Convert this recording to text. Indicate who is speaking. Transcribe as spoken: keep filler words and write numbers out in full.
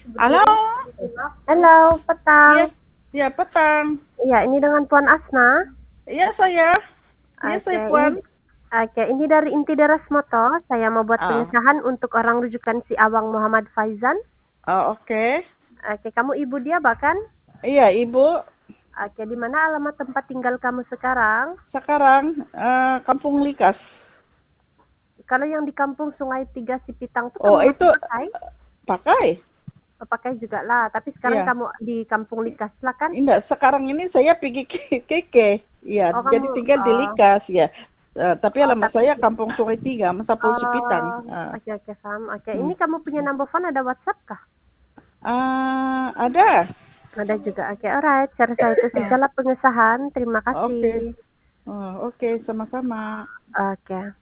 Speaker 1: Halo.
Speaker 2: Halo, petang.
Speaker 1: Iya, iya petang.
Speaker 2: Iya, ini dengan Puan Asna.
Speaker 1: Iya saya. Iya
Speaker 2: Oke,
Speaker 1: saya
Speaker 2: ini
Speaker 1: Puan.
Speaker 2: oke, ini dari Inti Deras Moto. Saya mau buat
Speaker 1: Oh,
Speaker 2: pengesahan untuk orang rujukan si Awang Muhammad Faizan.
Speaker 1: oh oke.
Speaker 2: Oke, kamu ibu dia bahkan?
Speaker 1: Iya Ibu.
Speaker 2: Oke, di mana alamat tempat tinggal kamu sekarang?
Speaker 1: Sekarang eh, Kampung Likas.
Speaker 2: Kalau yang di Kampung Sungai Tiga Sipitang itu
Speaker 1: Oh
Speaker 2: kamu
Speaker 1: itu
Speaker 2: masih pakai?
Speaker 1: pakai.
Speaker 2: Oh, pakai juga lah. Tapi sekarang
Speaker 1: Iya.
Speaker 2: kamu di Kampung Likas lah kan?
Speaker 1: Enggak, sekarang ini saya pergi ke Keke. Iya,
Speaker 2: Oh,
Speaker 1: jadi
Speaker 2: kamu.
Speaker 1: tinggal di
Speaker 2: Oh,
Speaker 1: Likas ya. Eh, tapi
Speaker 2: oh
Speaker 1: alamat
Speaker 2: tapi.
Speaker 1: saya Kampung Sungai Tiga, Masapul Cipitang.
Speaker 2: Oh,
Speaker 1: Ah,
Speaker 2: oke oke Sam. Oke,
Speaker 1: hmm.
Speaker 2: ini kamu punya number phone ada WhatsApp kah?
Speaker 1: Ah, ada.
Speaker 2: Ada juga. Oke, alright. Cara saya itu
Speaker 1: Ah,
Speaker 2: sajalah pengesahan. Terima
Speaker 1: oke.
Speaker 2: kasih.
Speaker 1: Oh, oke, sama-sama.
Speaker 2: Oke.